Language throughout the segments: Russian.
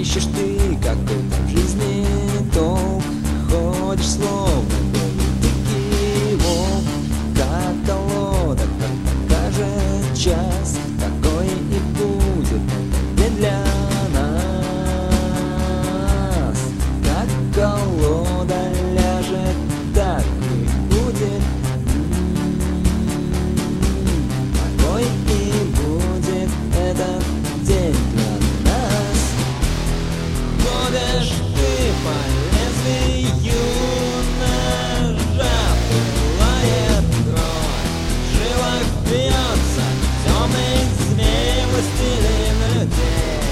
ищешь ты какой-то в жизни толк, ходишь словно белый дикий волк, как колода, как покажет час, такой и будет день для нас. Как колода ляжет, так и будет, такой и будет этот день для нас. Ходишь ты по лезвию ножа, пылает кровь, в жилах бьется темный змей, властелин людей.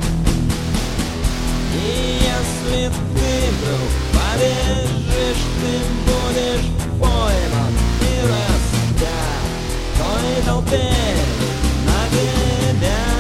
И если ты вдруг побежишь, ты будешь пойман и распят в той толпе на тебя.